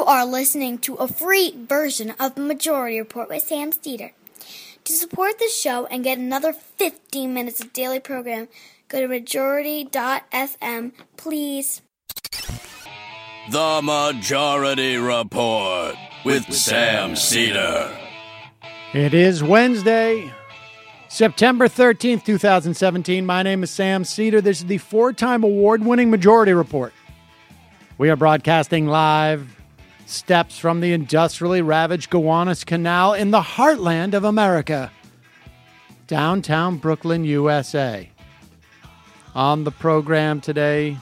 are listening to a free version of Majority Report with Sam Steeder. To support the show and get another 15 minutes of daily program, go to majority.fm, please. The Majority Report with Sam Steeder. It is Wednesday, September 13th, 2017. My name is Sam Steeder. This is the four-time award-winning Majority Report. We are broadcasting live steps from the industrially ravaged Gowanus Canal in the heartland of America, downtown Brooklyn, USA. On the program today,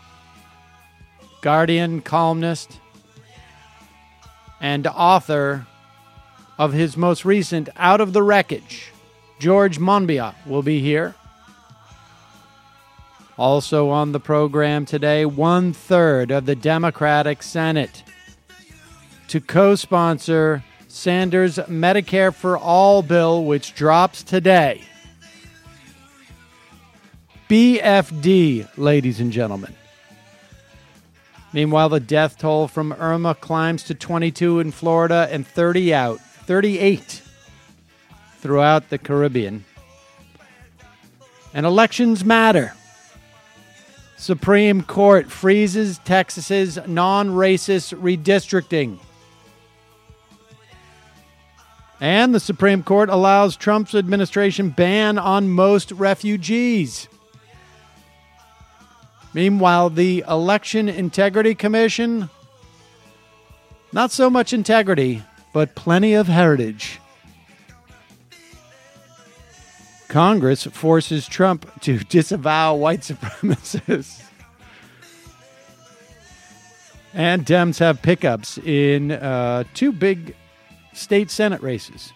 Guardian columnist and author of his most recent Out of the Wreckage, George Monbiot, will be here. Also on the program today, 1/3 of the Democratic Senate to co-sponsor Sanders' Medicare for All bill, which drops today. BFD, ladies and gentlemen. Meanwhile, the death toll from Irma climbs to 22 in Florida and 38 throughout the Caribbean. And elections matter. Supreme Court freezes Texas's non-racist redistricting. And the Supreme Court allows Trump's administration ban on most refugees. Meanwhile, the Election Integrity Commission, not so much integrity, but plenty of heritage. Congress forces Trump to disavow white supremacists. And Dems have pickups in two big state Senate races.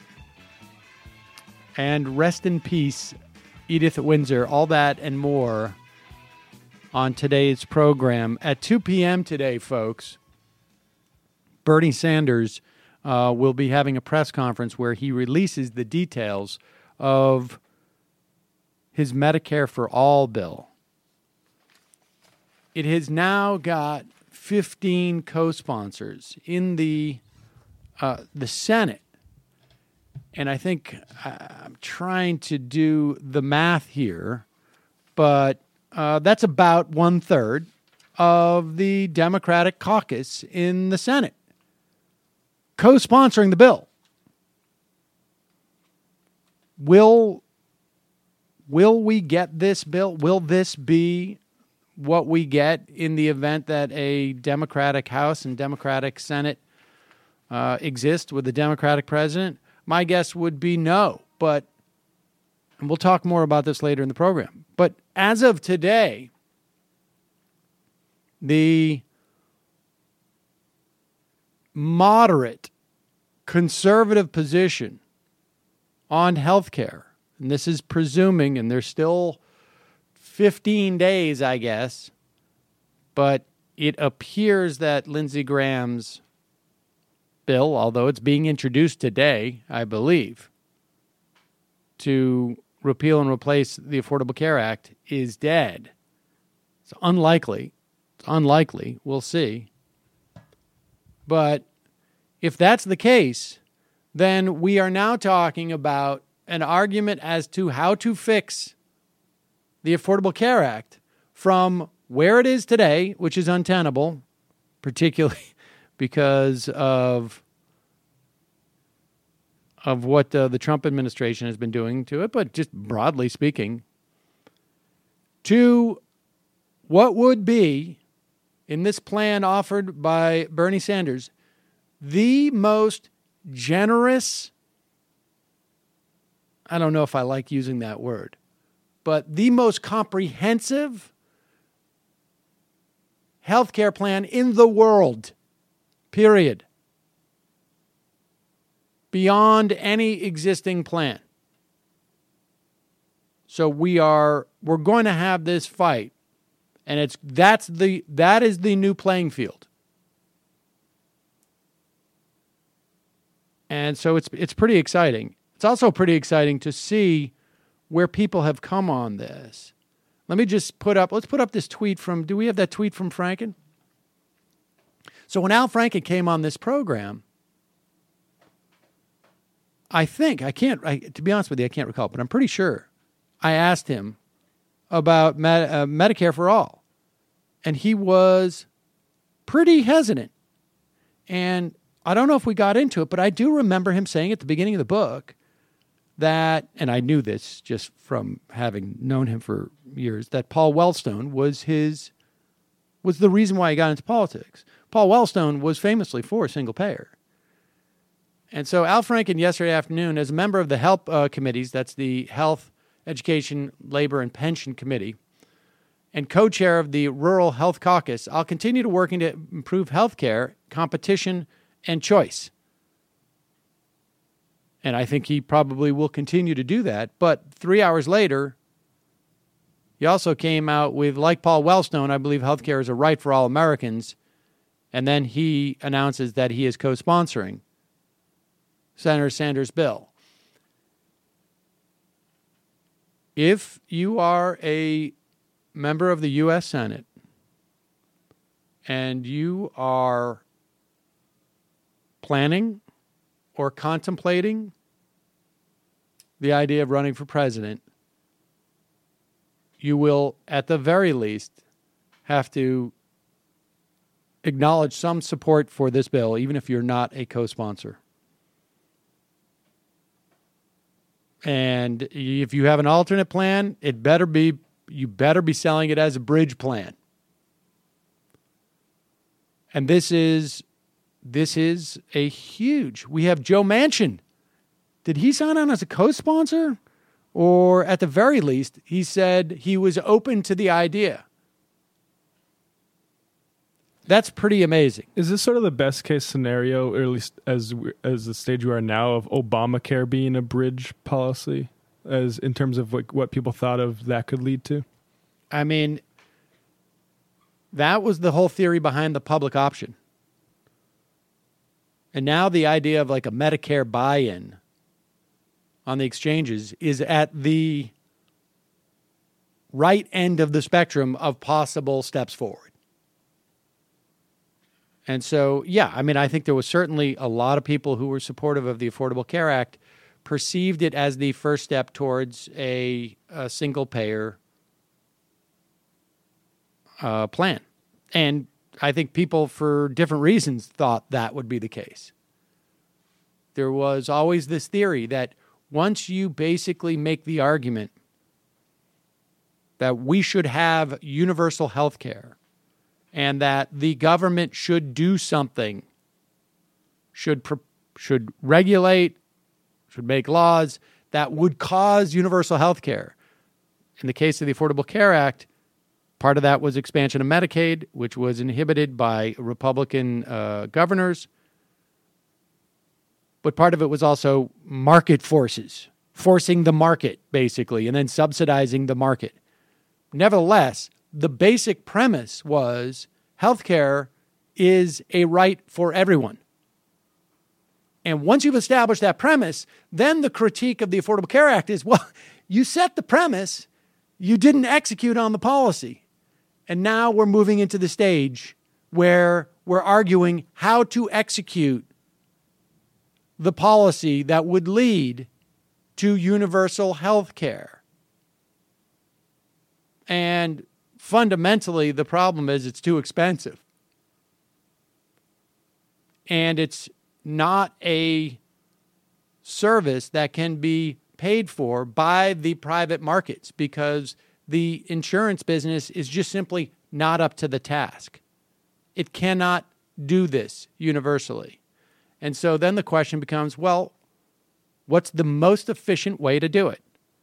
And rest in peace, Edith Windsor. All that and more on today's program. At 2 p.m. today, folks, Bernie Sanders will be having a press conference where he releases the details of his Medicare for All bill. It has now got 15 co-sponsors in the Senate. And I think I'm trying to do the math here, but that's about 1/3 of the Democratic caucus in the Senate co-sponsoring the bill. Will we get this bill? Will this be what we get in the event that a Democratic House and Democratic Senate exist with a Democratic president? My guess would be no, and we'll talk more about this later in the program. But as of today, the moderate conservative position on health care, and this is presuming, and there's still 15 days, I guess, but it appears that Lindsey Graham's bill, although it's being introduced today, I believe, to repeal and replace the Affordable Care Act, is dead. It's unlikely. We'll see. But if that's the case, then we are now talking about an argument as to how to fix the Affordable Care Act from where it is today, which is untenable, particularly because of what the Trump administration has been doing to it, but just broadly speaking, to what would be, in this plan offered by Bernie Sanders, the most generous, I don't know if I like using that word, but the most comprehensive healthcare plan in the world, period. Beyond any existing plan. So we're going to have this fight, and that is the new playing field. And so it's pretty exciting. It's also pretty exciting to see where people have come on this. Let's put up this tweet from, do we have that tweet from Franken? So when Al Franken came on this program, to be honest with you, I can't recall, but I'm pretty sure I asked him about Medicare for All. And he was pretty hesitant. And I don't know if we got into it, but I do remember him saying at the beginning of the book that, and I knew this just from having known him for years, that Paul Wellstone was the reason why he got into politics. Paul Wellstone was famously for single payer. And so Al Franken yesterday afternoon, as a member of the HELP committees, that's the Health, Education, Labor, and Pension Committee, and co-chair of the Rural Health Caucus, I'll continue to working to improve health care, competition, and choice. And I think he probably will continue to do that. But 3 hours later, he also came out with, like Paul Wellstone, I believe healthcare is a right for all Americans. And then he announces that he is co-sponsoring Senator Sanders' bill. If you are a member of the U.S. Senate and you are planning or contemplating the idea of running for president, you will, at the very least, have to acknowledge some support for this bill, even if you're not a co-sponsor. And if you have an alternate plan, you better be selling it as a bridge plan. And this is a huge. We have Joe Manchin. Did he sign on as a co-sponsor? Or at the very least, he said he was open to the idea. That's pretty amazing. Is this sort of the best case scenario, or at least as the stage we are now, of Obamacare being a bridge policy, as in terms of what people thought of that could lead to? I mean, that was the whole theory behind the public option. And now the idea of like a Medicare buy-in on the exchanges is at the right end of the spectrum of possible steps forward. And so, yeah, I mean, I think there was certainly a lot of people who were supportive of the Affordable Care Act perceived it as the first step towards a single-payer plan. And I think people, for different reasons, thought that would be the case. There was always this theory that once you basically make the argument that we should have universal health care, and that the government should do something, should regulate, should make laws that would cause universal health care. In the case of the Affordable Care Act, part of that was expansion of Medicaid, which was inhibited by Republican governors. But part of it was also market forces, forcing the market, basically, and then subsidizing the market. Nevertheless, the basic premise was healthcare is a right for everyone. And once you've established that premise, then the critique of the Affordable Care Act is, well, you set the premise, you didn't execute on the policy. And now we're moving into the stage where we're arguing how to execute the policy that would lead to universal health care. And fundamentally, the problem is it's too expensive. And it's not a service that can be paid for by the private markets because the insurance business is just simply not up to the task. It cannot do this universally. And so then the question becomes, well, what's the most efficient way to do it?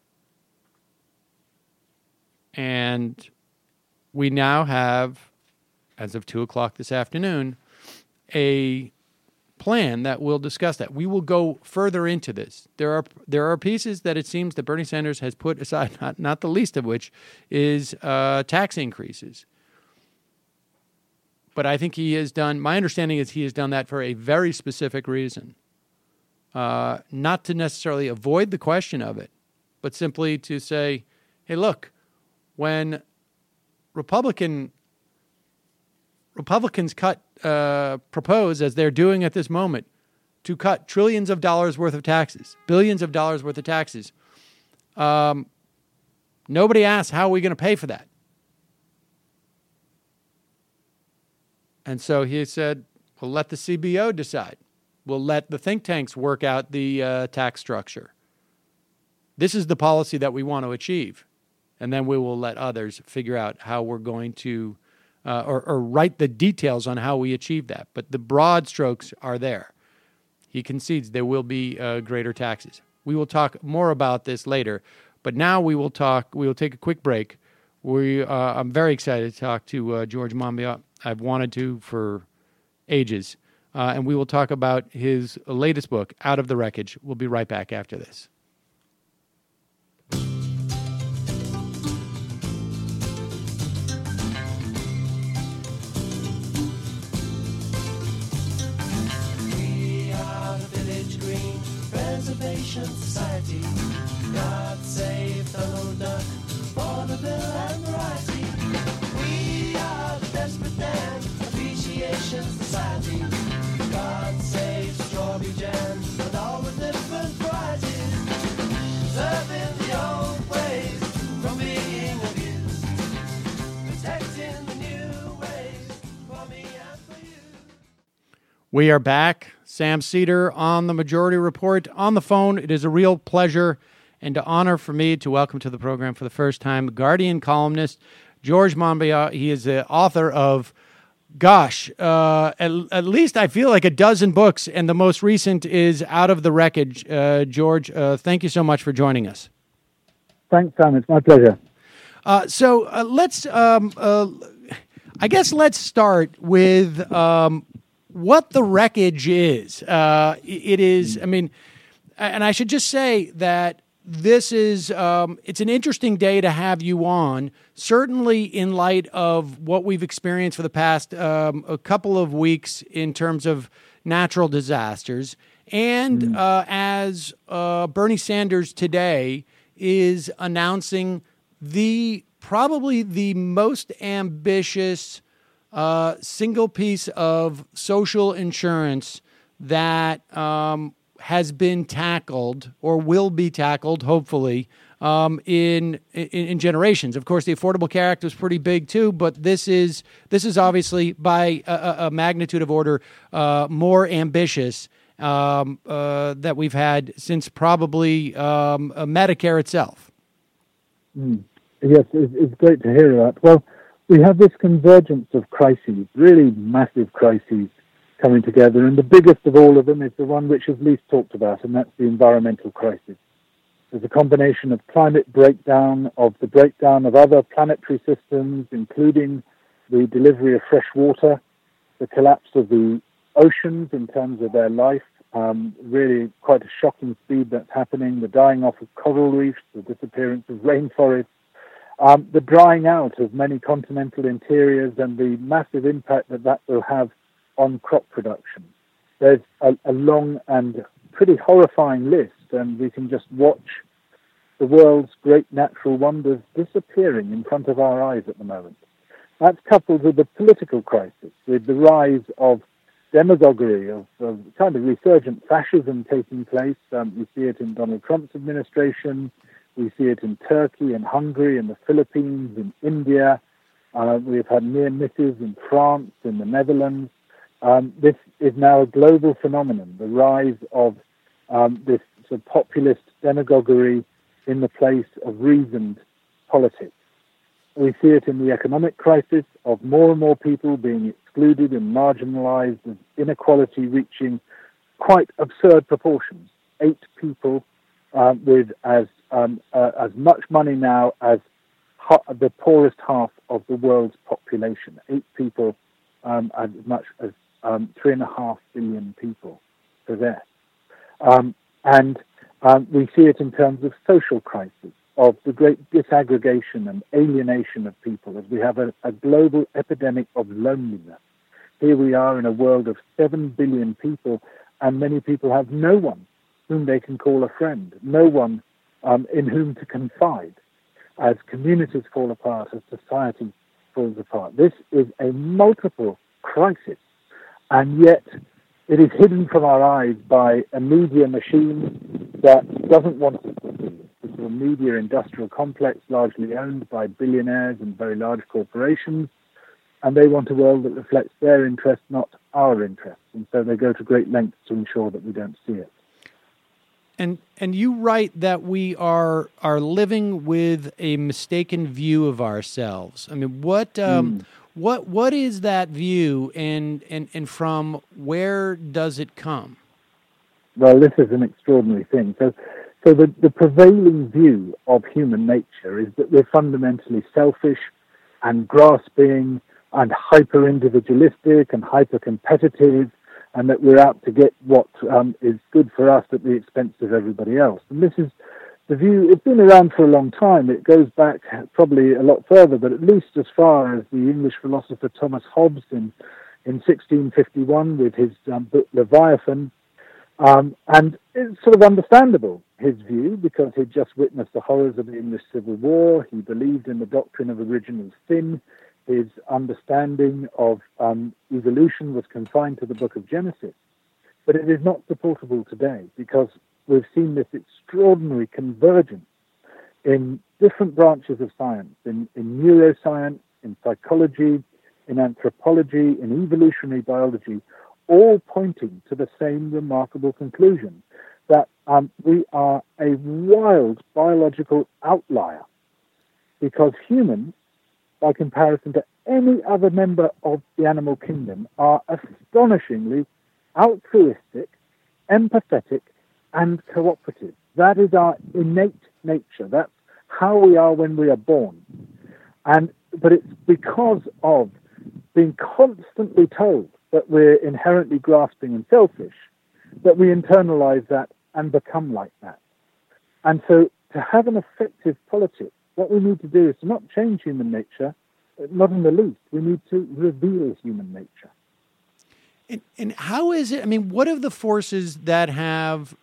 And we now have, as of 2 o'clock this afternoon, a plan that will discuss that. We will go further into this. There are pieces that it seems that Bernie Sanders has put aside, not the least of which is tax increases. But I think he has done, my understanding is he has done that for a very specific reason. Not to necessarily avoid the question of it, but simply to say, hey, look, when Republicans cut propose, as they're doing at this moment, to cut trillions of dollars worth of taxes, billions of dollars worth of taxes, nobody asks, how are we going to pay for that? And so he said, we'll let the CBO decide. We'll let the think tanks work out the tax structure. This is the policy that we want to achieve. And then we will let others figure out how we're going to, or write the details on how we achieve that. But the broad strokes are there. He concedes there will be greater taxes. We will talk more about this later. But now we will take a quick break. I'm very excited to talk to George Monbiot. I've wanted to for ages. And we will talk about his latest book, Out of the Wreckage. We'll be right back after this. We are the Village Green Preservation Society. God save Donald Duck, vaudeville and variety. We are the Desperate Dan Appreciation Society. God save strawberry jam and all the different varieties. Preserving the old ways from being abused. Protecting the new ways for me and for you. We are back. Sam Seder on the Majority Report. On the phone, it is a real pleasure and an honor for me to welcome to the program for the first time Guardian columnist George Monbiot. He is the author of, at least I feel like a dozen books, and the most recent is Out of the Wreckage. George, thank you so much for joining us. Thanks, Sam. It's my pleasure. So let's start with what the wreckage is. It is, I mean, and I should just say that this is, it's an interesting day to have you on, certainly in light of what we've experienced for the past a couple of weeks in terms of natural disasters. And as Bernie Sanders today is announcing probably the most ambitious single piece of social insurance that has been tackled or will be tackled, hopefully, in generations. Of course, the Affordable Care Act was pretty big too, but this is obviously by a magnitude of order more ambitious that we've had since probably Medicare itself. Yes, it's great to hear that. Well, we have this convergence of crises, really massive crises, coming together, and the biggest of all of them is the one which is least talked about, and that's the environmental crisis. There's a combination of climate breakdown, of the breakdown of other planetary systems, including the delivery of fresh water, the collapse of the oceans in terms of their life, really quite a shocking speed that's happening, the dying off of coral reefs, the disappearance of rainforests, the drying out of many continental interiors, and the massive impact that will have on crop production. There's a long and pretty horrifying list, and we can just watch the world's great natural wonders disappearing in front of our eyes at the moment. That's coupled with the political crisis, with the rise of demagoguery, of kind of resurgent fascism taking place. We see it in Donald Trump's administration. We see it in Turkey and Hungary and the Philippines, in India. We've had near misses in France, in the Netherlands. This is now a global phenomenon, the rise of this sort of populist demagoguery in the place of reasoned politics. We see it in the economic crisis of more and more people being excluded and marginalized, and inequality reaching quite absurd proportions. 8 people with as much money now as the poorest half of the world's population. 8 people as much as 3.5 billion people possess. And we see it in terms of social crisis, of the great disaggregation and alienation of people, as we have a global epidemic of loneliness. Here we are in a world of 7 billion people, and many people have no one whom they can call a friend, no one in whom to confide, as communities fall apart, as society falls apart. This is a multiple crisis and yet it is hidden from our eyes by a media machine that doesn't want us to see it. It's a media industrial complex largely owned by billionaires and very large corporations, and they want a world that reflects their interests, not our interests. And so they go to great lengths to ensure that we don't see it. And you write that we are living with a mistaken view of ourselves. I mean, what is that view, and from where does it come? Well, this is an extraordinary thing. So the prevailing view of human nature is that we're fundamentally selfish and grasping and hyper-individualistic and hyper-competitive, and that we're out to get what is good for us at the expense of everybody else. And this is the view. It's been around for a long time. It goes back probably a lot further, but at least as far as the English philosopher Thomas Hobbes in 1651 with his book Leviathan. And it's sort of understandable, his view, because he'd just witnessed the horrors of the English Civil War. He believed in the doctrine of original sin. His understanding of evolution was confined to the book of Genesis. But it is not supportable today because we've seen this extraordinary convergence in different branches of science, in neuroscience, in psychology, in anthropology, in evolutionary biology, all pointing to the same remarkable conclusion, that we are a wild biological outlier because humans, by comparison to any other member of the animal kingdom, are astonishingly altruistic, empathetic, and cooperative. That is our innate nature. That's how we are when we are born. But it's because of being constantly told that we're inherently grasping and selfish that we internalize that and become like that. And so to have an effective politics, what we need to do is to not change human nature, not in the least. We need to reveal human nature. And how is it? I mean, what are the forces that have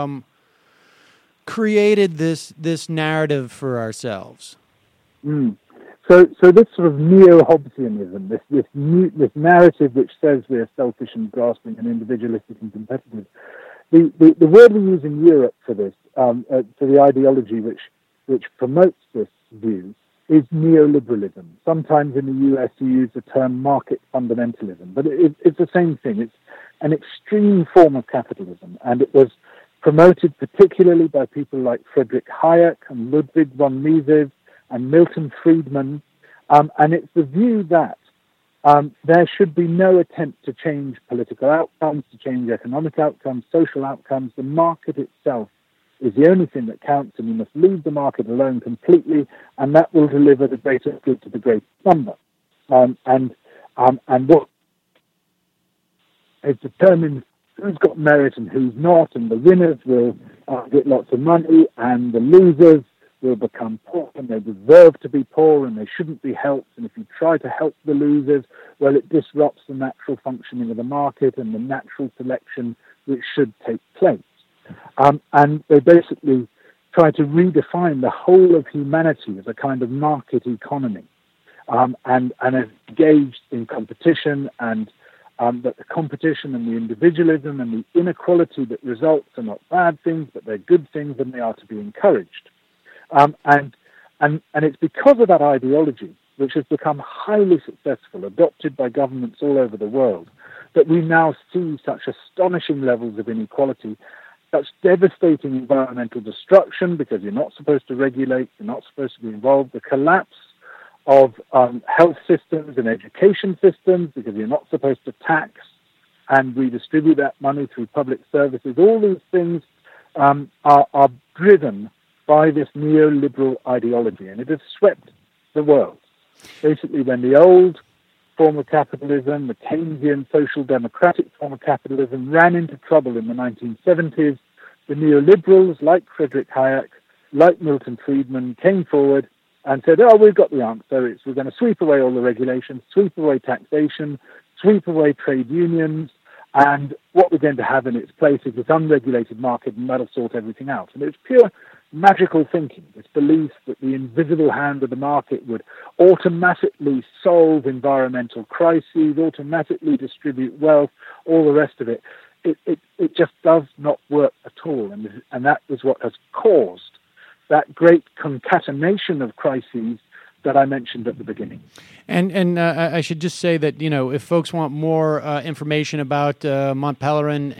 created this narrative for ourselves? So this sort of neo-Hobbesianism, this narrative which says we're selfish and grasping and individualistic and competitive. The word we use in Europe for this, for the ideology which promotes this view, is neoliberalism. Sometimes in the US you use the term market fundamentalism, but it's the same thing. It's an extreme form of capitalism, and it was promoted particularly by people like Friedrich Hayek and Ludwig von Mises and Milton Friedman, and it's the view that there should be no attempt to change political outcomes, to change economic outcomes, social outcomes. The market itself is the only thing that counts, and you must leave the market alone completely, and that will deliver the greatest good to the greatest number. And what it determines who's got merit and who's not, and the winners will get lots of money, and the losers will become poor, and they deserve to be poor, and they shouldn't be helped. And if you try to help the losers, well, it disrupts the natural functioning of the market and the natural selection which should take place. And they basically try to redefine the whole of humanity as a kind of market economy, and engaged in competition, and that the competition and the individualism and the inequality that results are not bad things, but they're good things, and they are to be encouraged. And it's because of that ideology, which has become highly successful, adopted by governments all over the world, that we now see such astonishing levels of inequality, such devastating environmental destruction, because you're not supposed to regulate, you're not supposed to be involved, the collapse of health systems and education systems, because you're not supposed to tax and redistribute that money through public services. All these things are driven by this neoliberal ideology, and it has swept the world. Basically, when the old form of capitalism, the Keynesian social democratic form of capitalism, ran into trouble in the 1970s, the neoliberals, like Friedrich Hayek, like Milton Friedman, came forward and said, we've got the answer. We're going to sweep away all the regulations, sweep away taxation, sweep away trade unions, and what we're going to have in its place is this unregulated market, and that'll sort everything out. And it's pure magical thinking, this belief that the invisible hand of the market would automatically solve environmental crises, automatically distribute wealth, all the rest of it. It just does not work at all. And that is what has caused that great concatenation of crises that I mentioned at the beginning. And I should just say that, if folks want more information about Mont Pelerin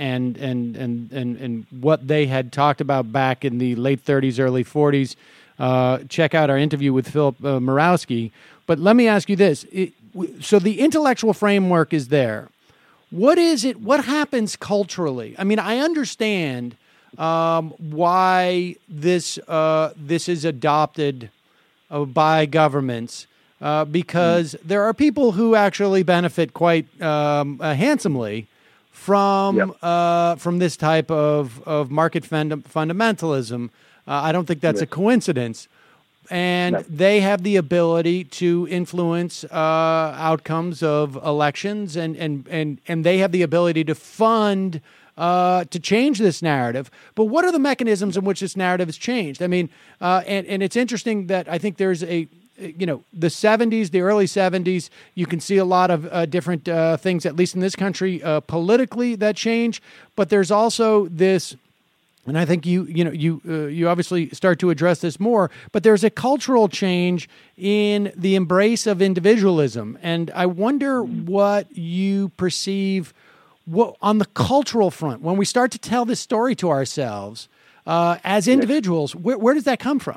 and what they had talked about back in the late 30s, early 40s, check out our interview with Philip Murawski. But let me ask you this. So the intellectual framework is there. What is it? What happens culturally? I mean, I understand why this is adopted by governments because there are people who actually benefit quite handsomely from this type of market fundamentalism. I don't think that's a coincidence. And they have the ability to influence outcomes of elections, and they have the ability to fund to change this narrative. But what are the mechanisms in which this narrative is changed? I mean, and it's interesting that I think there's the 70s, the early 70s, you can see a lot of different things, at least in this country, politically that change. But there's also this. And I think you obviously start to address this more, but there's a cultural change in the embrace of individualism. And I wonder what you perceive on the cultural front, when we start to tell this story to ourselves as individuals, where does that come from?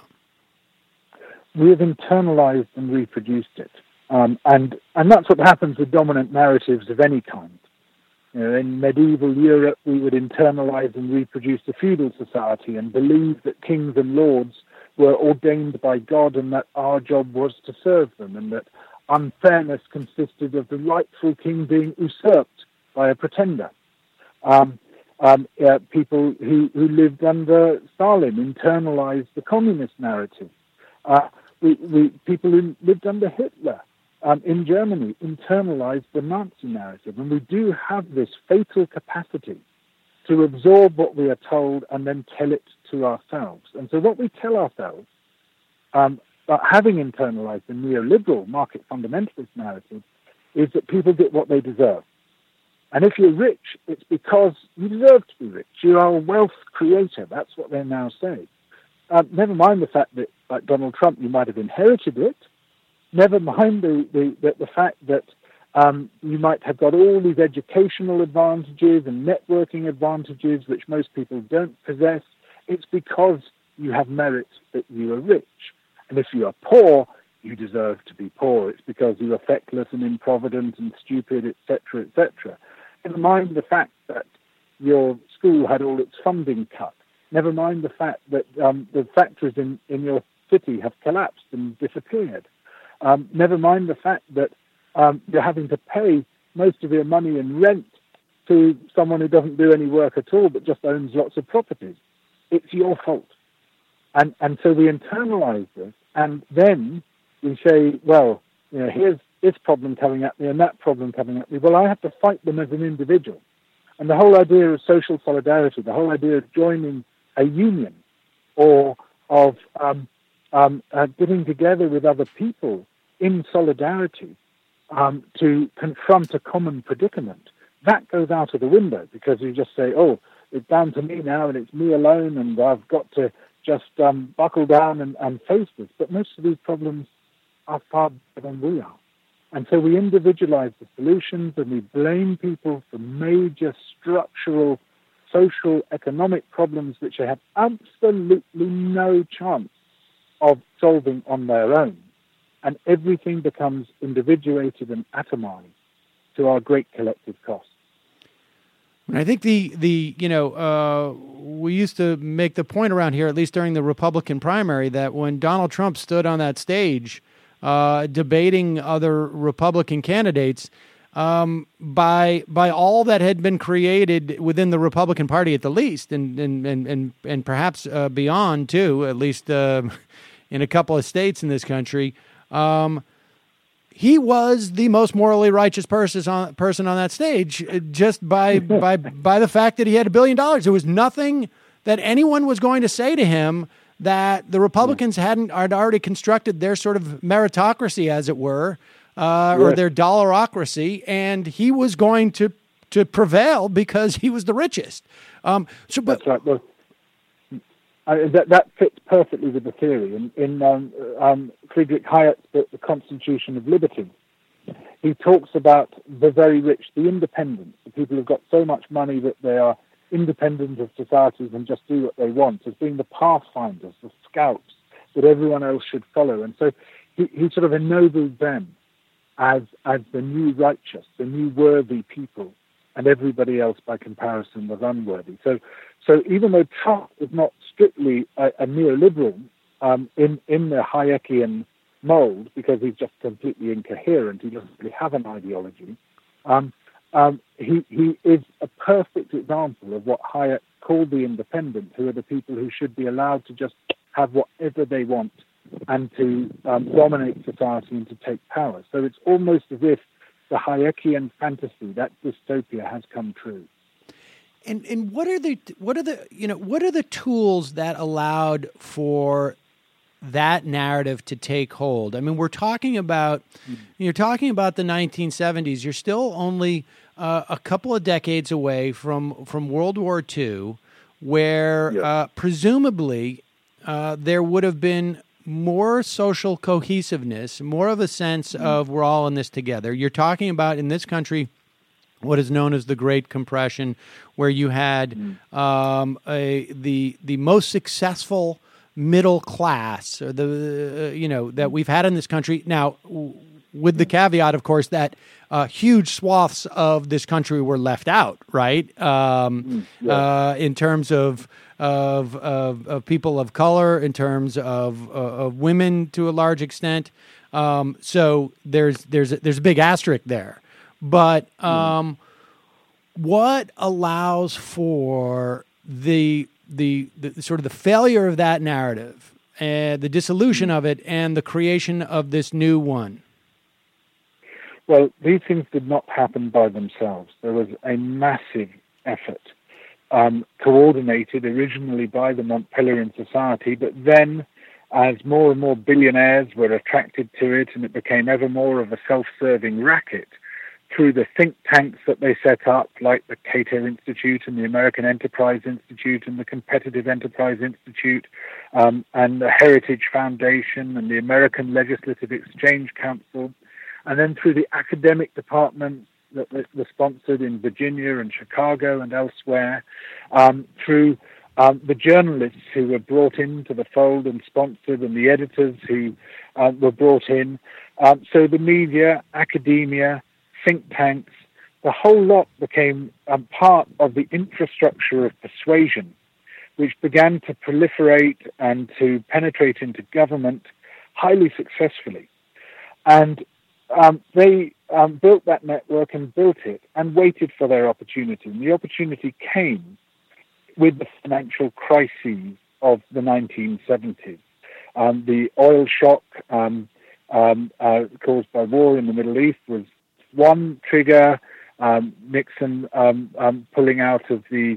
We have internalized and reproduced it. And that's what happens with dominant narratives of any kind. In medieval Europe, we would internalize and reproduce the feudal society and believe that kings and lords were ordained by God and that our job was to serve them, and that unfairness consisted of the rightful king being usurped by a pretender. People who lived under Stalin internalized the communist narrative. People who lived under Hitler in Germany internalized the Nazi narrative. And we do have this fatal capacity to absorb what we are told and then tell it to ourselves. And so what we tell ourselves, having internalized the neoliberal market fundamentalist narrative, is that people get what they deserve. And if you're rich, it's because you deserve to be rich. You are a wealth creator. That's what they now say. Never mind the fact that, like Donald Trump, you might have inherited it. Never mind the fact that you might have got all these educational advantages and networking advantages which most people don't possess. It's because you have merit that you are rich. And if you are poor, you deserve to be poor. It's because you are feckless and improvident and stupid, etc., etc. Never mind the fact that your school had all its funding cut. Never mind the fact that the factories in your city have collapsed and disappeared. Never mind the fact that you're having to pay most of your money in rent to someone who doesn't do any work at all but just owns lots of properties. It's your fault. And so we internalize this, and then we say, well, here's this problem coming at me and that problem coming at me. Well, I have to fight them as an individual. And the whole idea of social solidarity, the whole idea of joining a union or of getting together with other people in solidarity to confront a common predicament, that goes out of the window because you just say, oh, it's down to me now and it's me alone and I've got to just buckle down and face this. But most of these problems are far better than we are. And so we individualize the solutions and we blame people for major structural, social, economic problems which they have absolutely no chance of solving on their own. And everything becomes individuated and atomized to our great collective cost. I think we used to make the point around here, at least during the Republican primary, that when Donald Trump stood on that stage debating other Republican candidates, by all that had been created within the Republican Party at the least, and perhaps beyond too, at least in a couple of states in this country, he was the most morally righteous person on that stage, just by the fact that he had $1 billion. There was nothing that anyone was going to say to him that the Republicans had already constructed their sort of meritocracy, as it were, or their dollarocracy, and he was going to prevail because he was the richest. That's right. Well, that fits perfectly with the theory. In Friedrich Hayek's book, The Constitution of Liberty, he talks about the very rich, the independents, the people who've got so much money that they are independent of societies and just do what they want, as being the pathfinders, the scouts that everyone else should follow. And so he sort of ennobled them as the new righteous, the new worthy people, and everybody else by comparison was unworthy. So even though Trump is not strictly a neoliberal in the Hayekian mold, because he's just completely incoherent, he doesn't really have an ideology, he is a perfect example of what Hayek called the independent, who are the people who should be allowed to just have whatever they want and to dominate society and to take power. So it's almost as if the Hayekian fantasy, that dystopia, has come true. And what are the tools that allowed for that narrative to take hold? I mean, you're talking about the 1970s. You're still only a couple of decades away from World War II, where presumably there would have been more social cohesiveness, more of a sense of we're all in this together. You're talking about, in this country, what is known as the Great Compression, where you had the most successful middle class, or that we've had in this country. Now, with the caveat, of course, that huge swaths of this country were left out, right? In terms of people of color, in terms of women to a large extent. So there's a big asterisk there. But what allows for the sort of the failure of that narrative, and the dissolution of it, and the creation of this new one? Well, these things did not happen by themselves. There was a massive effort, coordinated originally by the Montpellieran Society, but then as more and more billionaires were attracted to it and it became ever more of a self-serving racket, through the think tanks that they set up, like the Cato Institute and the American Enterprise Institute and the Competitive Enterprise Institute, and the Heritage Foundation and the American Legislative Exchange Council, and then through the academic departments that were sponsored in Virginia and Chicago and elsewhere, through the journalists who were brought into the fold and sponsored, and the editors who were brought in. So the media, academia, think tanks, the whole lot became part of the infrastructure of persuasion, which began to proliferate and to penetrate into government highly successfully. And they built that network and built it and waited for their opportunity. And the opportunity came with the financial crises of the 1970s. The oil shock caused by war in the Middle East was one trigger. Nixon pulling out of the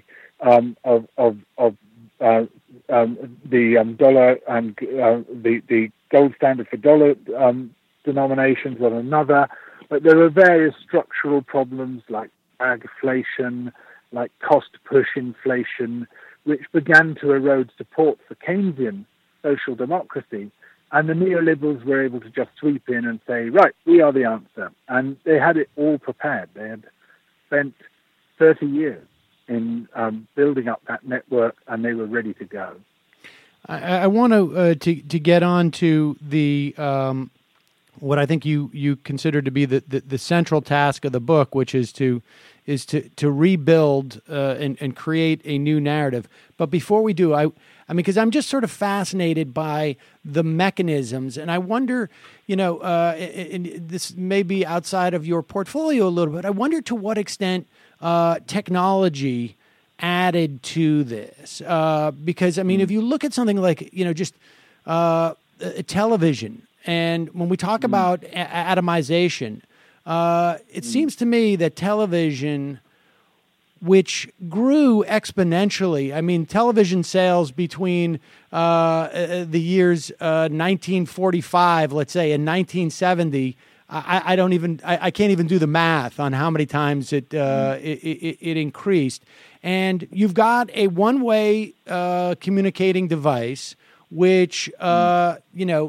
dollar and the gold standard for dollar denominations was another. But there are various structural problems like stagflation, like cost-push inflation, which began to erode support for Keynesian social democracy. And the neoliberals were able to just sweep in and say, right, we are the answer. And they had it all prepared. They had spent 30 years in building up that network, and they were ready to go. I want to get on to the what I think you consider to be the central task of the book, which is to rebuild and create a new narrative. But before we do, I mean, because I'm just sort of fascinated by the mechanisms, and I wonder, and this may be outside of your portfolio a little bit, I wonder to what extent technology added to this. Because, I mean, if you look at something like, just television, and when we talk about atomization, it seems to me that television which grew exponentially. I mean, television sales between the years 1945, let's say, and 1970. I can't even do the math on how many times it increased. And you've got a one-way communicating device, which and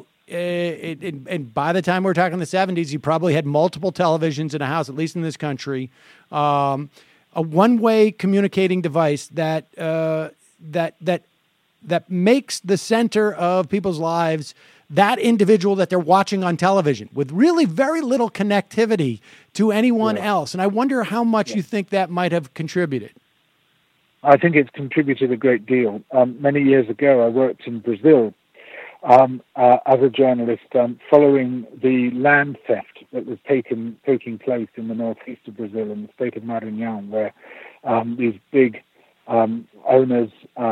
by the time we're talking the 70s, you probably had multiple televisions in a house, at least in this country. A one-way communicating device that makes the center of people's lives that individual that they're watching on television, with really very little connectivity to anyone else. And I wonder how much you think that might have contributed. I think it's contributed a great deal. Many years ago, I worked in Brazil as a journalist, following the land theft that was taking place in the northeast of Brazil, in the state of Maranhão, where these big owners,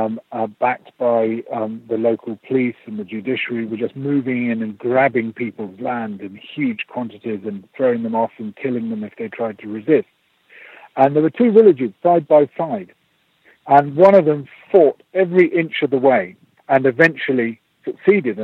backed by the local police and the judiciary, were just moving in and grabbing people's land in huge quantities and throwing them off and killing them if they tried to resist. And there were two villages side by side, and one of them fought every inch of the way and eventually succeeded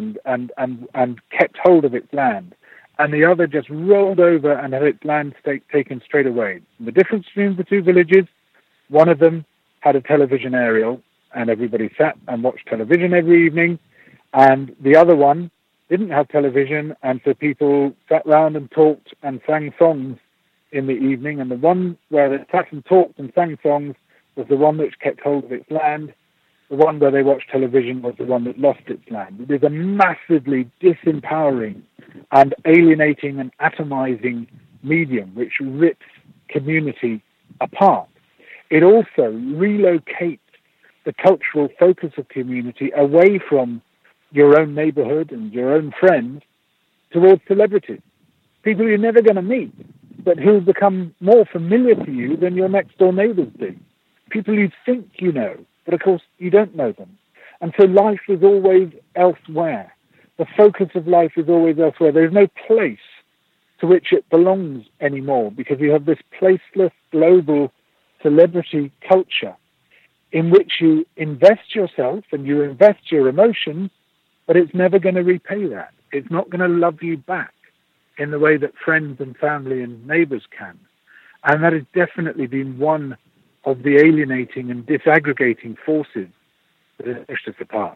and kept hold of its land. And the other just rolled over and had its land taken straight away. And the difference between the two villages, one of them had a television aerial, and everybody sat and watched television every evening, and the other one didn't have television, and so people sat round and talked and sang songs in the evening, and the one where they sat and talked and sang songs was the one which kept hold of its land. The one where they watched television was the one that lost its land. It is a massively disempowering and alienating and atomizing medium which rips community apart. It also relocates the cultural focus of community away from your own neighborhood and your own friends towards celebrities, people you're never going to meet, but who become more familiar to you than your next door neighbors do. People you think you know, but of course you don't know them. And so life is always elsewhere. The focus of life is always elsewhere. There's no place to which it belongs anymore, because you have this placeless global celebrity culture in which you invest yourself and you invest your emotions, but it's never going to repay that. It's not going to love you back in the way that friends and family and neighbors can. And that has definitely been one of the alienating and disaggregating forces that has pushed us apart.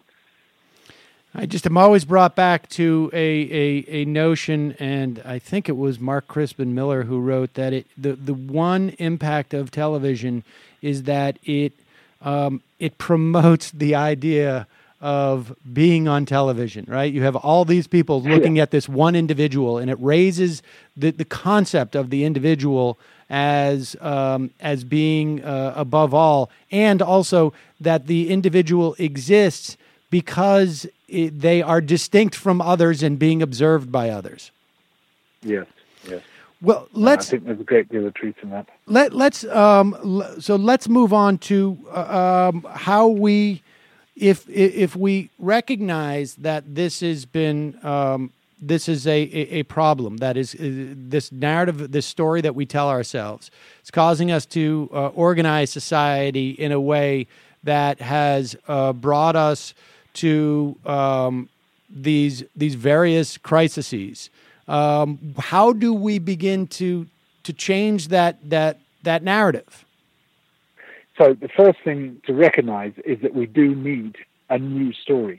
I just am always brought back to a notion, and I think it was Mark Crispin Miller who wrote that the one impact of television is that it promotes the idea of being on television, right? You have all these people looking at this one individual, and it raises the concept of the individual as being above all, and also that the individual exists because they are distinct from others and being observed by others. Yes. Well, I think there's a great deal of truth in that. Let's move on to how we, if we recognize that this has been this is a problem, that is this narrative, this story that we tell ourselves. It's causing us to organize society in a way that has brought us to these various crises. How do we begin to change that narrative? So the first thing to recognize is that we do need a new story.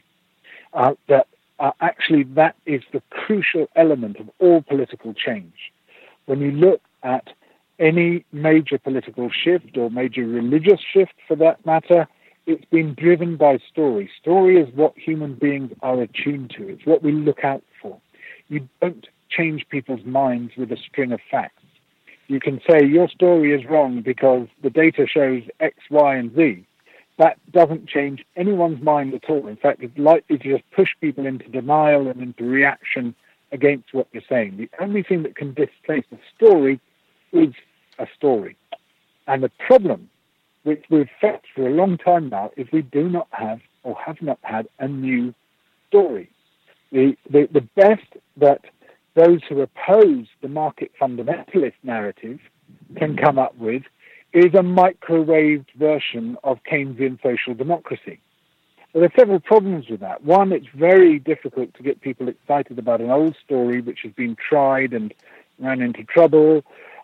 Actually, that is the crucial element of all political change. When you look at any major political shift or major religious shift for that matter, it's been driven by story. Story is what human beings are attuned to. It's what we look out for. You don't change people's minds with a string of facts. You can say your story is wrong because the data shows X, Y, and Z. That doesn't change anyone's mind at all. In fact, it's likely to just push people into denial and into reaction against what you're saying. The only thing that can displace a story is a story. And the problem, which we've felt for a long time now, is we do not have or have not had a new story. The best that those who oppose the market fundamentalist narrative can come up with is a microwaved version of Keynesian social democracy. So there are several problems with that. One, it's very difficult to get people excited about an old story which has been tried and ran into trouble.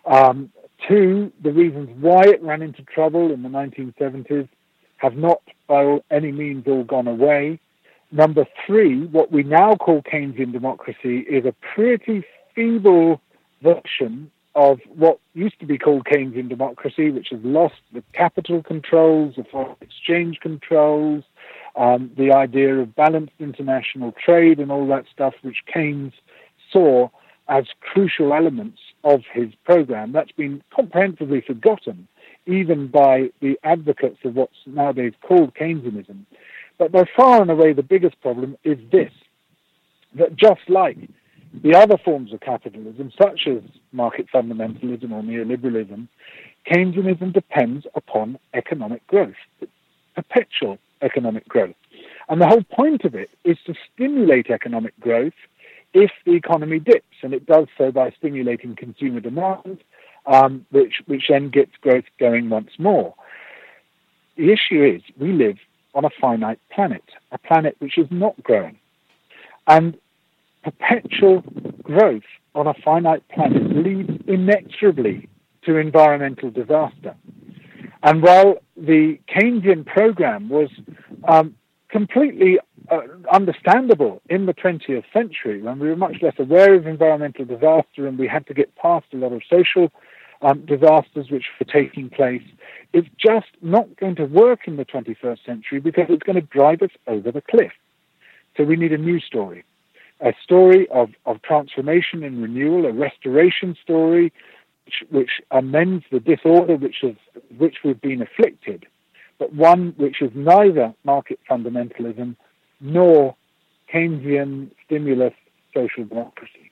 Two, the reasons why it ran into trouble in the 1970s have not by any means all gone away. Number three, what we now call Keynesian democracy is a pretty feeble version of what used to be called Keynesian democracy, which has lost the capital controls, the foreign exchange controls, the idea of balanced international trade and all that stuff, which Keynes saw as crucial elements of his program. That's been comprehensively forgotten, even by the advocates of what's nowadays called Keynesianism. But by far and away the biggest problem is this, that just like the other forms of capitalism, such as market fundamentalism or neoliberalism, Keynesianism depends upon economic growth, perpetual economic growth. And the whole point of it is to stimulate economic growth if the economy dips, and it does so by stimulating consumer demand, which then gets growth going once more. The issue is we live on a finite planet, a planet which is not growing. And perpetual growth on a finite planet leads inexorably to environmental disaster. And while the Keynesian program was completely understandable in the 20th century, when we were much less aware of environmental disaster and we had to get past a lot of social disasters which were taking place, it's just not going to work in the 21st century because it's going to drive us over the cliff. So we need a new story, a story of transformation and renewal, a restoration story which amends the disorder which we've been afflicted, but one which is neither market fundamentalism nor Keynesian stimulus social democracy.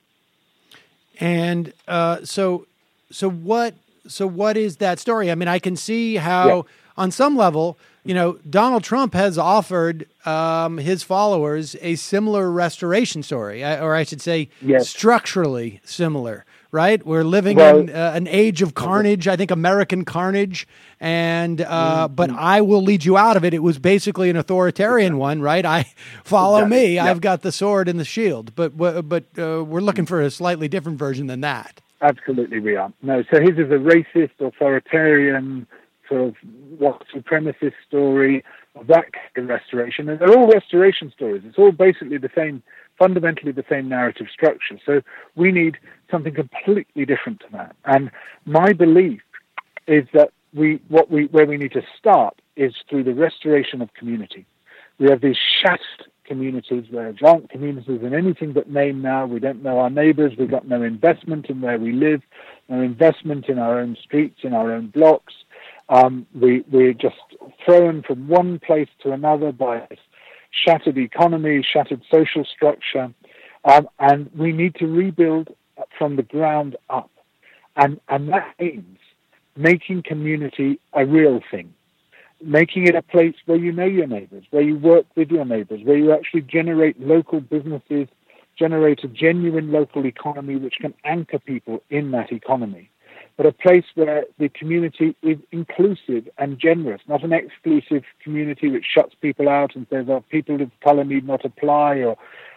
And so what is that story? I mean, I can see how on some level, Donald Trump has offered his followers a similar restoration story, or I should say structurally similar, right? We're living in an age of carnage, I think American carnage, and but I will lead you out of it. It was basically an authoritarian one, right? Follow me. I've got the sword and the shield, but we're looking for a slightly different version than that. Absolutely, we are. No, so his is a racist, authoritarian, sort of white supremacist story of that kind of restoration. And they're all restoration stories. It's all basically the same, fundamentally the same narrative structure. So we need something completely different to that. And my belief is that where we need to start is through the restoration of community. We have these shattered communities where aren't communities in anything but name now. We don't know our neighbors. We've got no investment in where we live, no investment in our own streets, in our own blocks. We're just thrown from one place to another by a shattered economy, shattered social structure, and we need to rebuild from the ground up. And that means making community a real thing, making it a place where you know your neighbors, where you work with your neighbors, where you actually generate local businesses, generate a genuine local economy which can anchor people in that economy. But a place where the community is inclusive and generous, not an exclusive community which shuts people out and says, oh, people of color need not apply, or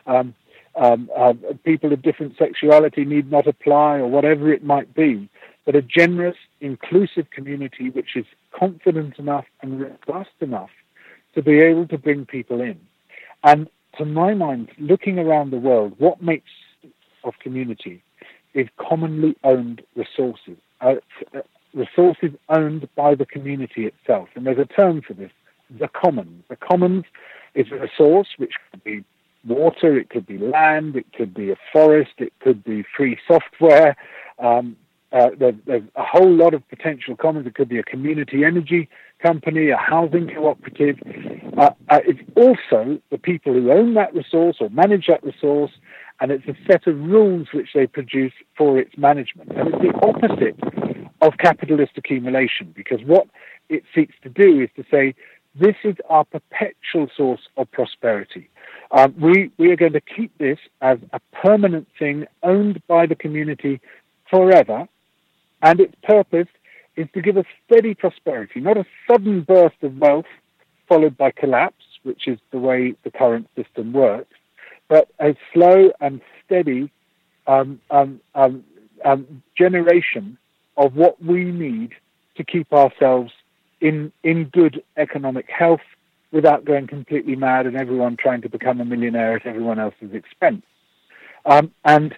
people of different sexuality need not apply, or whatever it might be. But a generous, inclusive community which is confident enough and robust enough to be able to bring people in. And to my mind, looking around the world, what makes of community is commonly owned resources, resources owned by the community itself. And there's a term for this, the commons. The commons is a resource which could be water, it could be land, it could be a forest, it could be free software. There's a whole lot of potential commons. It could be a community energy company, a housing cooperative. It's also the people who own that resource or manage that resource, and it's a set of rules which they produce for its management. And it's the opposite of capitalist accumulation, because what it seeks to do is to say, this is our perpetual source of prosperity. We are going to keep this as a permanent thing owned by the community forever, and its purpose is to give us steady prosperity, not a sudden burst of wealth followed by collapse, which is the way the current system works, but a slow and steady generation of what we need to keep ourselves in good economic health without going completely mad and everyone trying to become a millionaire at everyone else's expense. And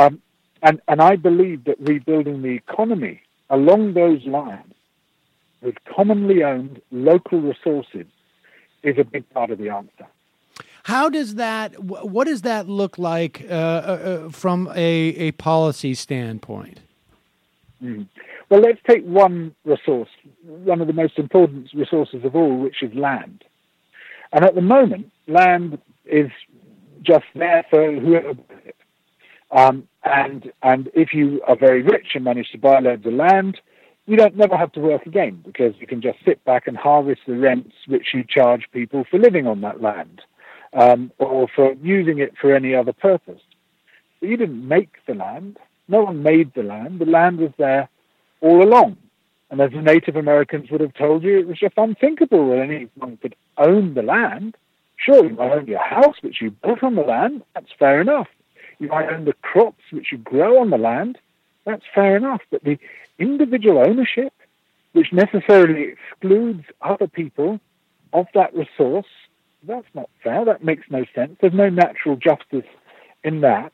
I believe that rebuilding the economy along those lines with commonly owned local resources is a big part of the answer. How does that? What does that look like from a policy standpoint? Well, let's take one resource, one of the most important resources of all, which is land. And at the moment, land is just there for whoever buys it. And if you are very rich and manage to buy loads of land, you don't never have to work again because you can just sit back and harvest the rents which you charge people for living on that land, or for using it for any other purpose. But you didn't make the land. No one made the land. The land was there all along. And as the Native Americans would have told you, it was just unthinkable that anyone could own the land. Sure, you might own your house, which you built on the land. That's fair enough. You might own the crops which you grow on the land. That's fair enough. But the individual ownership, which necessarily excludes other people of that resource, that's not fair. That makes no sense. There's no natural justice in that.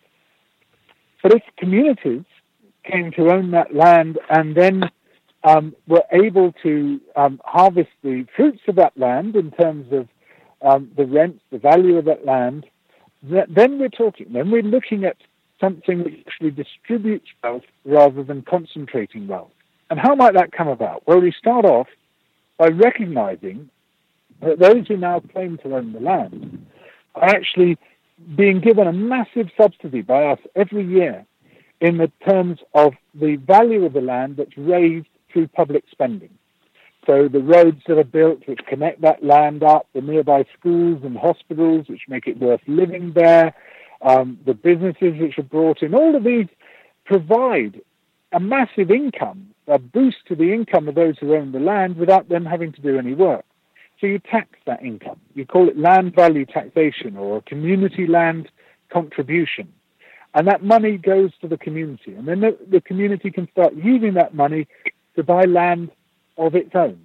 But if communities came to own that land and then were able to harvest the fruits of that land in terms of the rent, the value of that land, then we're looking at something which actually distributes wealth rather than concentrating wealth. And how might that come about? Well, we start off by recognizing that those who now claim to own the land are actually being given a massive subsidy by us every year in the terms of the value of the land that's raised through public spending. So the roads that are built which connect that land up, the nearby schools and hospitals which make it worth living there, the businesses which are brought in, all of these provide a massive income, a boost to the income of those who own the land without them having to do any work. So you tax that income. You call it land value taxation or community land contribution. And that money goes to the community. And then the community can start using that money to buy land of its own.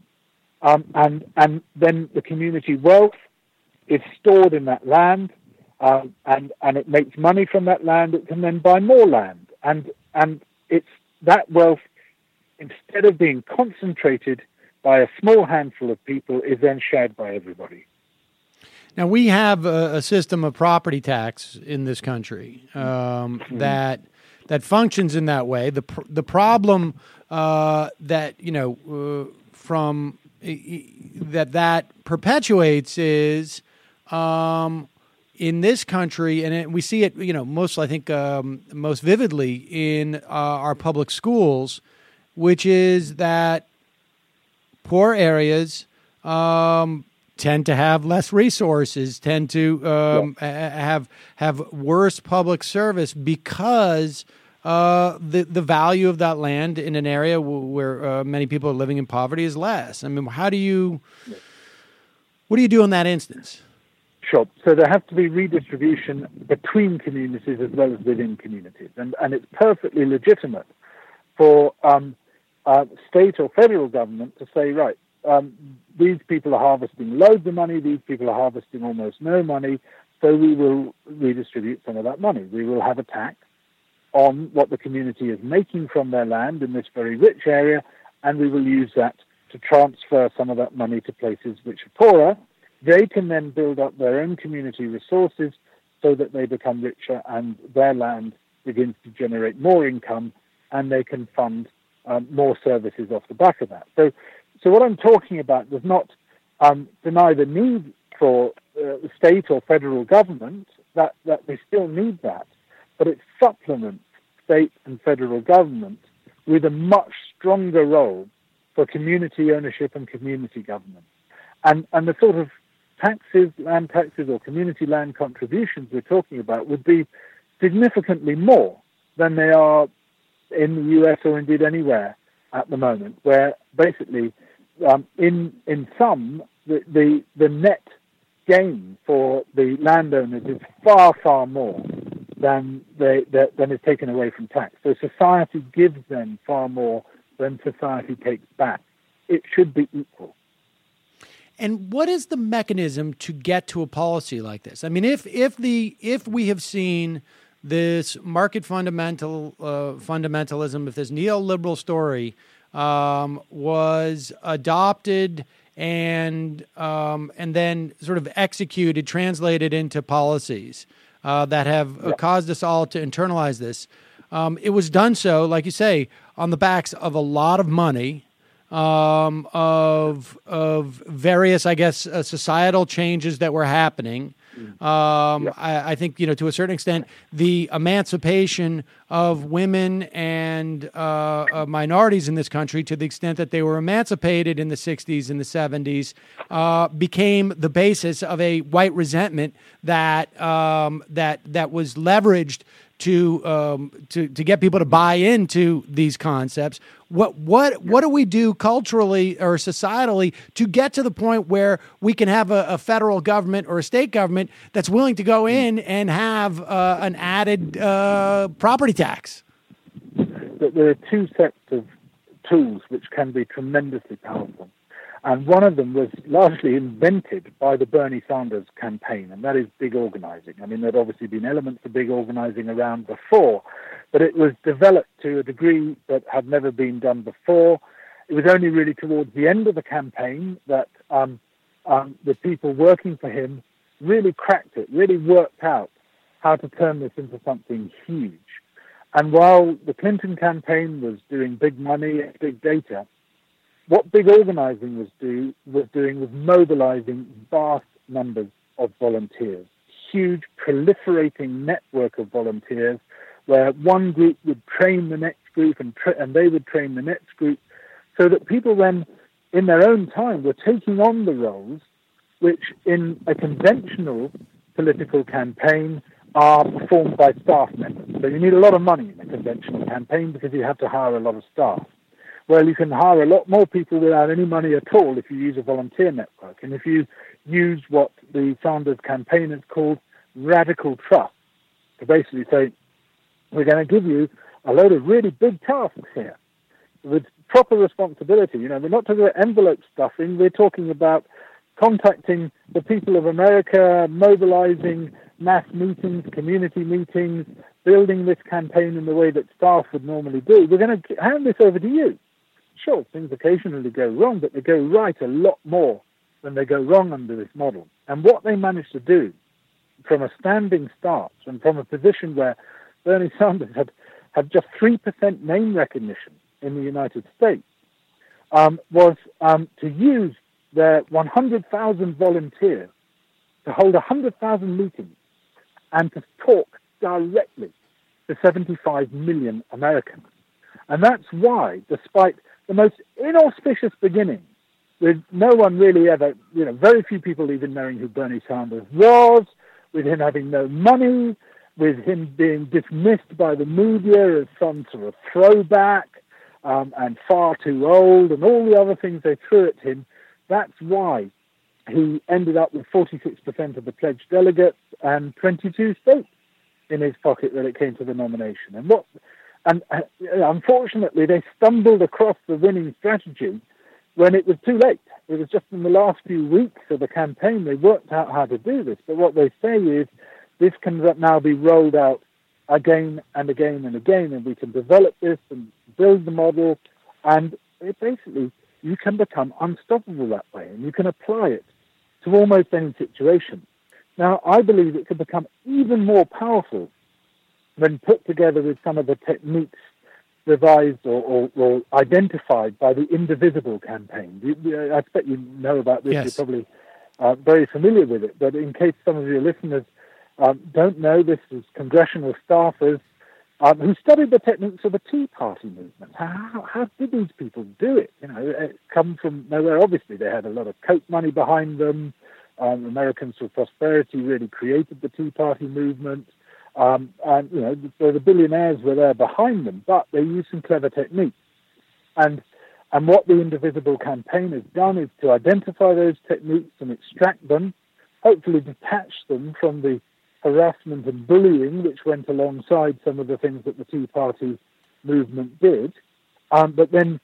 And then the community wealth is stored in that land, and it makes money from that land. It can then buy more land. And it's that wealth, instead of being concentrated by a small handful of people, is then shared by everybody. Now, we have a system of property tax in this country that functions in that way. The problem that perpetuates is in this country, and we see it, most vividly in our public schools, which is that poor areas tend to have less resources, tend to have worse public service because the value of that land in an area where many people are living in poverty is less. I mean, what do you do in that instance? Sure. So there has to be redistribution between communities as well as within communities. And it's perfectly legitimate for state or federal government to say, right, these people are harvesting loads of money, these people are harvesting almost no money, so we will redistribute some of that money. We will have a tax on what the community is making from their land in this very rich area, and we will use that to transfer some of that money to places which are poorer. They can then build up their own community resources so that they become richer and their land begins to generate more income, and they can fund more services off the back of that. So what I'm talking about does not deny the need for state or federal government, that they still need that, but it supplements state and federal government with a much stronger role for community ownership and community government. And the sort of land taxes or community land contributions we're talking about would be significantly more than they are in the US or indeed anywhere at the moment, where basically in some the net gain for the landowners is far, far more than is taken away from tax. So society gives them far more than society takes back. It should be equal. And what is the mechanism to get to a policy like this? I mean, if we have seen this market fundamentalism, if this neoliberal story was adopted and then sort of executed, translated into policies that have caused us all to internalize this, it was done so, like you say, on the backs of a lot of money. Of various, I guess, societal changes that were happening. I think, to a certain extent, the emancipation of women and minorities in this country, to the extent that they were emancipated in the 60s and the 70s, became the basis of a white resentment that was leveraged to get people to buy into these concepts. What do we do culturally or societally to get to the point where we can have a federal government or a state government that's willing to go in and have an added property tax? There are two sets of tools which can be tremendously powerful. And one of them was largely invented by the Bernie Sanders campaign, and that is big organizing. I mean, there'd obviously been elements of big organizing around before, but it was developed to a degree that had never been done before. It was only really towards the end of the campaign that the people working for him really cracked it, really worked out how to turn this into something huge. And while the Clinton campaign was doing big money and big data, what big organizing was doing was mobilizing vast numbers of volunteers, huge proliferating network of volunteers, where one group would train the next group and they would train the next group, so that people then, in their own time, were taking on the roles which, in a conventional political campaign, are performed by staff members. So you need a lot of money in a conventional campaign because you have to hire a lot of staff. Well, you can hire a lot more people without any money at all if you use a volunteer network. And if you use what the Sanders campaign has called radical trust, to basically say, we're going to give you a load of really big tasks here with proper responsibility. We're not talking about envelope stuffing. We're talking about contacting the people of America, mobilizing mass meetings, community meetings, building this campaign in the way that staff would normally do. We're going to hand this over to you. Sure, things occasionally go wrong, but they go right a lot more than they go wrong under this model. And what they managed to do from a standing start and from a position where Bernie Sanders had just 3% name recognition in the United States, was to use their 100,000 volunteers to hold 100,000 meetings and to talk directly to 75 million Americans. And that's why, despite the most inauspicious beginning, with no one really ever, very few people even knowing who Bernie Sanders was, with him having no money, with him being dismissed by the media as some sort of throwback and far too old and all the other things they threw at him, that's why he ended up with 46% of the pledged delegates and 22 states in his pocket when it came to the nomination. And unfortunately, they stumbled across the winning strategy when it was too late. It was just in the last few weeks of the campaign they worked out how to do this. But what they say is this can now be rolled out again and again and again, and we can develop this and build the model, and basically you can become unstoppable that way, and you can apply it to almost any situation. Now, I believe it could become even more powerful when put together with some of the techniques devised or identified by the Indivisible campaign. I expect you know about this. Yes. You're probably very familiar with it. But in case some of your listeners don't know, this is congressional staffers who studied the techniques of the Tea Party movement. How did these people do it? It come from nowhere. Obviously, they had a lot of Coke money behind them. Americans for Prosperity really created the Tea Party movement. And, the billionaires were there behind them, but they used some clever techniques. And what the Indivisible campaign has done is to identify those techniques and extract them, hopefully detach them from the harassment and bullying which went alongside some of the things that the Tea Party movement did, but then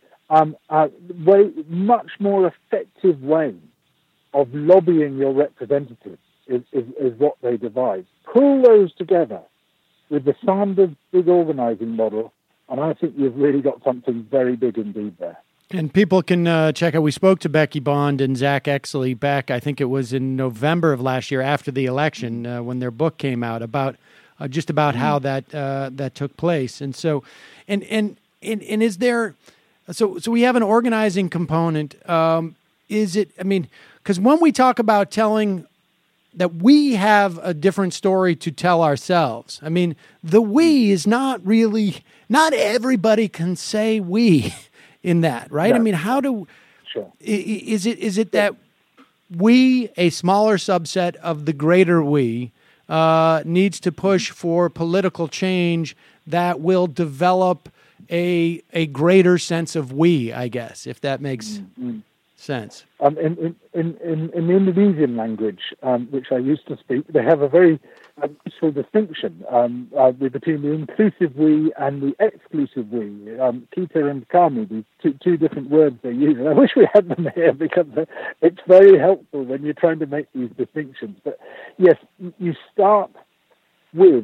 much more effective way of lobbying your representatives is what they devised. Pull those together with the Sanders big organizing model, and I think you've really got something very big indeed there. And people can check out, we spoke to Becky Bond and Zach Exley back, I think it was in November of last year after the election when their book came out about just about how that took place. And so, and is there, so we have an organizing component. Is it, I mean, because when we talk about telling that we have a different story to tell ourselves, I mean, the we is not really, not everybody can say we in that, right? No. I mean, how do, Sure. is it that we, a smaller subset of the greater we, needs to push for political change that will develop a greater sense of we, I guess, if that makes sense. In the Indonesian language, which I used to speak, they have a very useful distinction between the inclusive we and the exclusive we. Kita and kami, these two different words they use. And I wish we had them here because it's very helpful when you're trying to make these distinctions. But yes, you start with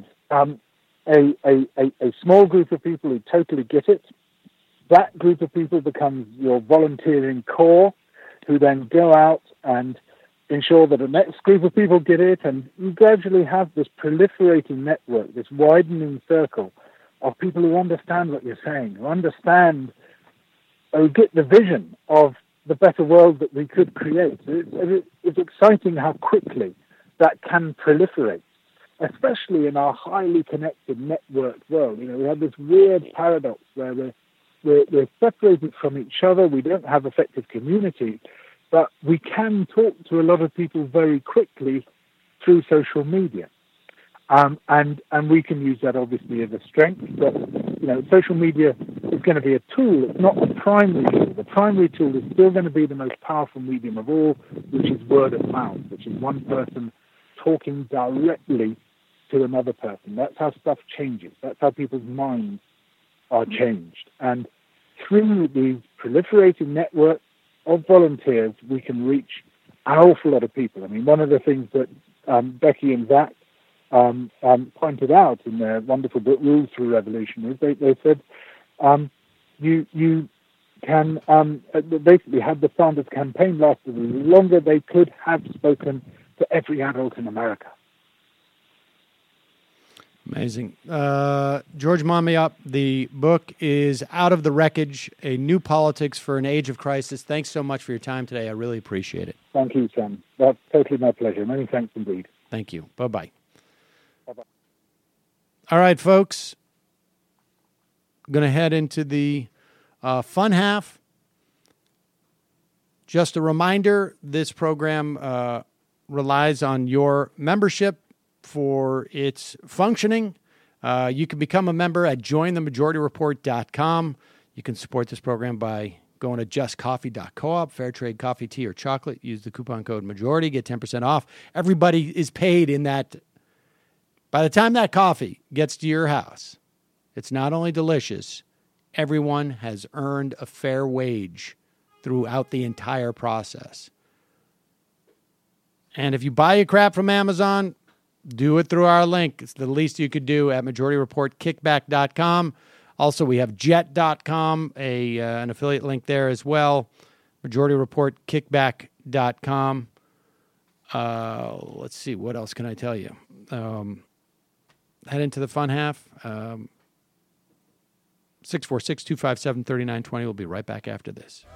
a small group of people who totally get it. That group of people becomes your volunteering core, who then go out and ensure that the next group of people get it, and you gradually have this proliferating network, this widening circle of people who understand what you're saying, who understand, who get the vision of the better world that we could create. It's exciting how quickly that can proliferate, especially in our highly connected, networked world. You know, we have this weird paradox where we're separated from each other. We don't have effective community, but we can talk to a lot of people very quickly through social media. And we can use that obviously as a strength, but you know, social media is going to be a tool. It's not the primary tool. The primary tool is still going to be the most powerful medium of all, which is word of mouth, which is one person talking directly to another person. That's how stuff changes. That's how people's minds are changed. And through these proliferating networks of volunteers, we can reach an awful lot of people. I mean, one of the things that Becky and Zach pointed out in their wonderful book, Rules for a Revolution, is they said you can basically, had the Sanders campaign lasted longer, they could have spoken to every adult in America. Amazing. George Monbiot, the book is Out of the Wreckage, A New Politics for an Age of Crisis. Thanks so much for your time today. I really appreciate it. Thank you, Sam. That's totally my pleasure. Many thanks indeed. Thank you. Bye-bye. Bye-bye. All right, folks. Going to head into the fun half. Just a reminder, this program relies on your membership for its functioning. You can become a member at jointhemajorityreport.com. You can support this program by going to justcoffee.coop, fair trade coffee, tea, or chocolate. Use the coupon code MAJORITY, get 10% off. Everybody is paid in that. By the time that coffee gets to your house, it's not only delicious, everyone has earned a fair wage throughout the entire process. And if you buy your crap from Amazon, do it through our link. It's the least you could do at MajorityReportKickback.com. Also, we have Jet.com, an affiliate link there as well. MajorityReportKickback.com. Let's see, what else can I tell you? Head into the fun half. 646-257-3920. We'll be right back after this.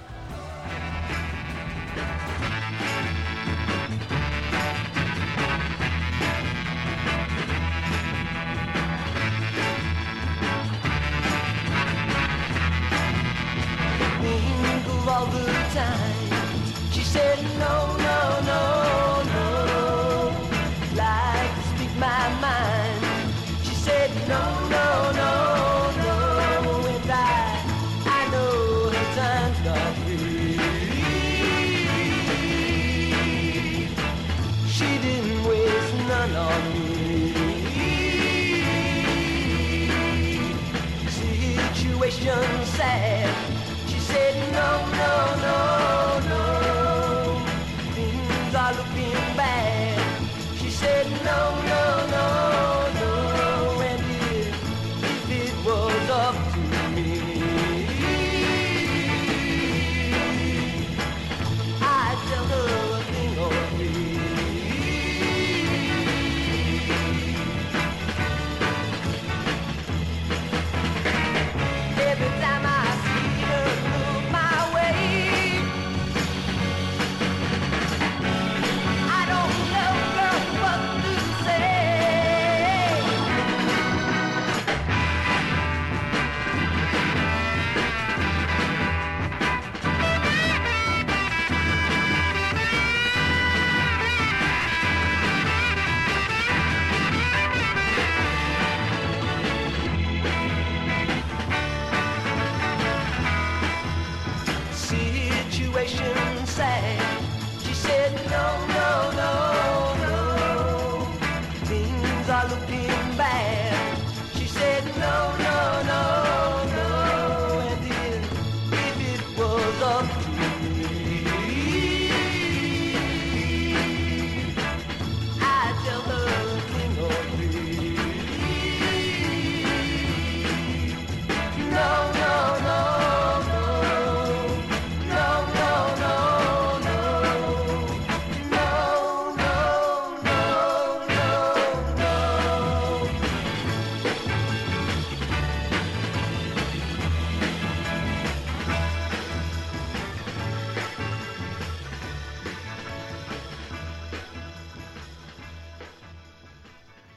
All the time, she said no, no, no, no. Like to speak my mind. She said no, no, no, no. And I know Donald Duck.